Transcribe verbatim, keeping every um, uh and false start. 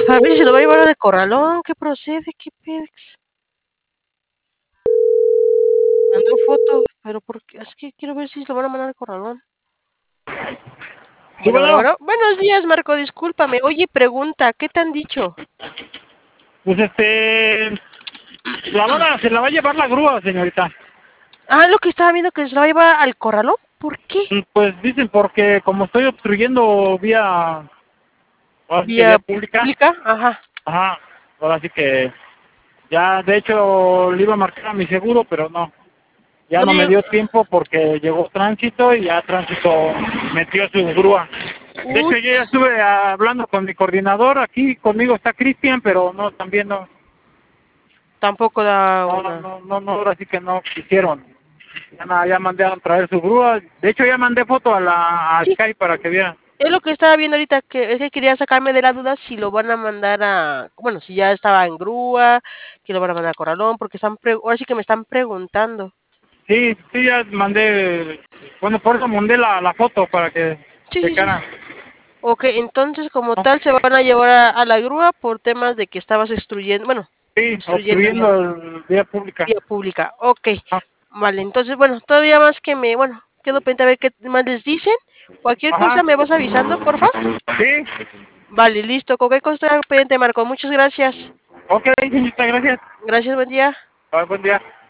A ver si lo va a llevar al corralón, ¿qué procede? ¿Qué pex? Mandó foto, pero porque es que quiero ver si lo van a mandar al corralón. Sí, Bueno, bueno, bueno, bueno. Buenos días, Marco, discúlpame. Oye, pregunta, ¿qué te han dicho? pues este, la van a, se la va a llevar la grúa, señorita. Ah, lo que estaba viendo que se lo va a llevar al corralón. ¿Por qué? Mm, Pues dicen porque como estoy obstruyendo vía, ahora sí que vía ¿Vía pública, pública? Ajá. ajá, ahora sí que ya de hecho le iba a marcar a mi seguro, pero no, ya no me Oye, dio tiempo porque llegó tránsito y ya tránsito metió su grúa. De hecho yo ya uch, estuve hablando con mi coordinador, aquí conmigo está Cristian, pero no, también no, tampoco da no, una. no, no, no, ahora sí que no quisieron. Ya, nada, ya mandé a traer su grúa. De hecho, ya mandé foto a la a Sí, Sky para que vea. es lo que estaba viendo ahorita, que es que quería sacarme de la duda si lo van a mandar a, bueno, si ya estaba en grúa, que lo van a mandar a corralón, porque están, pre- ahora sí que me están preguntando. Sí, sí, ya mandé. Bueno, por eso mandé la, la foto para que Sí, sí, sí. checaran. Ok, entonces como ¿No? tal se van a llevar a, a la grúa por temas de que estabas extruyendo, bueno, Sí, obstruyendo vía, obstruyendo el vía pública. vía pública. Ok, Ah, vale, entonces bueno, todavía más que me, bueno, quedo pendiente a ver qué más les dicen. Cualquier cosa ajá. me vas avisando, porfa. Sí, Vale, listo, cualquier cosa estoy pendiente, Marco. Muchas gracias. ok, señorita, gracias. Gracias, buen día. Ah, buen día.